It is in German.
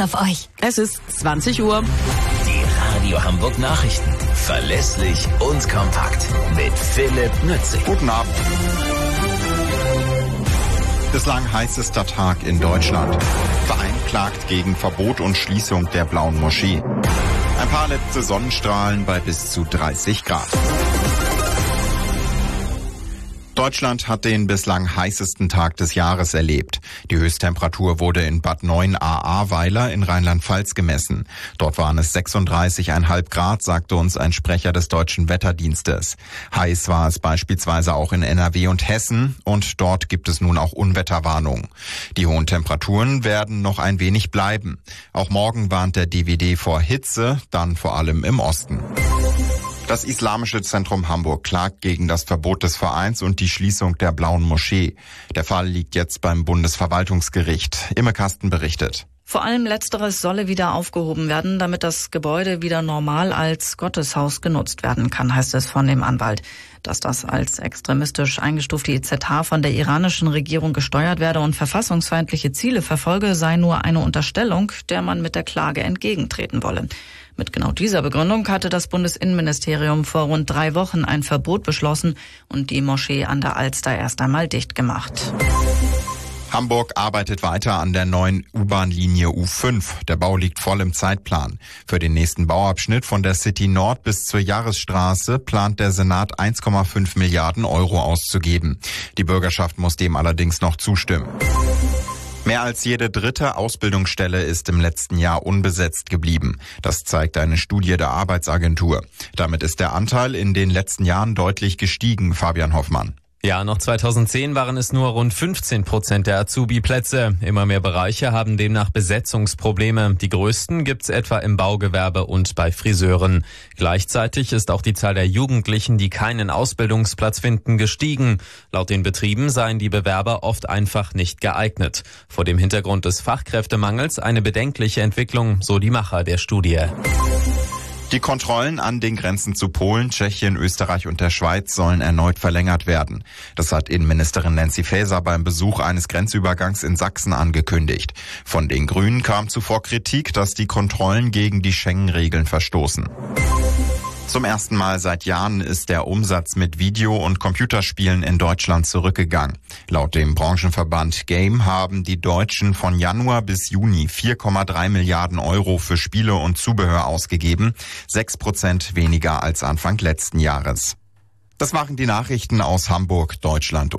auf euch. Es ist 20 Uhr. Die Radio Hamburg Nachrichten. Verlässlich und kompakt. Mit Philipp Nützig. Guten Abend. Bislang heißester Tag in Deutschland. Verein klagt gegen Verbot und Schließung der Blauen Moschee. Ein paar letzte Sonnenstrahlen bei bis zu 30 Grad. Deutschland hat den bislang heißesten Tag des Jahres erlebt. Die Höchsttemperatur wurde in Bad 9 Ahrweiler in Rheinland-Pfalz gemessen. Dort waren es 36,5 Grad, sagte uns ein Sprecher des Deutschen Wetterdienstes. Heiß war es beispielsweise auch in NRW und Hessen und dort gibt es nun auch Unwetterwarnungen. Die hohen Temperaturen werden noch ein wenig bleiben. Auch morgen warnt der DWD vor Hitze, dann vor allem im Osten. Das Islamische Zentrum Hamburg klagt gegen das Verbot des Vereins und die Schließung der Blauen Moschee. Der Fall liegt jetzt beim Bundesverwaltungsgericht. Imme Kasten berichtet. Vor allem Letzteres solle wieder aufgehoben werden, damit das Gebäude wieder normal als Gotteshaus genutzt werden kann, heißt es von dem Anwalt. Dass das als extremistisch eingestufte IZH von der iranischen Regierung gesteuert werde und verfassungsfeindliche Ziele verfolge, sei nur eine Unterstellung, der man mit der Klage entgegentreten wolle. Mit genau dieser Begründung hatte das Bundesinnenministerium vor rund 3 Wochen ein Verbot beschlossen und die Moschee an der Alster erst einmal dicht gemacht. Hamburg arbeitet weiter an der neuen U-Bahn-Linie U5. Der Bau liegt voll im Zeitplan. Für den nächsten Bauabschnitt von der City Nord bis zur Jahresstraße plant der Senat 1,5 Milliarden Euro auszugeben. Die Bürgerschaft muss dem allerdings noch zustimmen. Mehr als jede dritte Ausbildungsstelle ist im letzten Jahr unbesetzt geblieben. Das zeigt eine Studie der Arbeitsagentur. Damit ist der Anteil in den letzten Jahren deutlich gestiegen, Fabian Hoffmann. Ja, noch 2010 waren es nur rund 15% der Azubi-Plätze. Immer mehr Bereiche haben demnach Besetzungsprobleme. Die größten gibt's etwa im Baugewerbe und bei Friseuren. Gleichzeitig ist auch die Zahl der Jugendlichen, die keinen Ausbildungsplatz finden, gestiegen. Laut den Betrieben seien die Bewerber oft einfach nicht geeignet. Vor dem Hintergrund des Fachkräftemangels eine bedenkliche Entwicklung, so die Macher der Studie. Die Kontrollen an den Grenzen zu Polen, Tschechien, Österreich und der Schweiz sollen erneut verlängert werden. Das hat Innenministerin Nancy Faeser beim Besuch eines Grenzübergangs in Sachsen angekündigt. Von den Grünen kam zuvor Kritik, dass die Kontrollen gegen die Schengen-Regeln verstoßen. Zum ersten Mal seit Jahren ist der Umsatz mit Video- und Computerspielen in Deutschland zurückgegangen. Laut dem Branchenverband Game haben die Deutschen von Januar bis Juni 4,3 Milliarden Euro für Spiele und Zubehör ausgegeben, 6% weniger als Anfang letzten Jahres. Das waren die Nachrichten aus Hamburg, Deutschland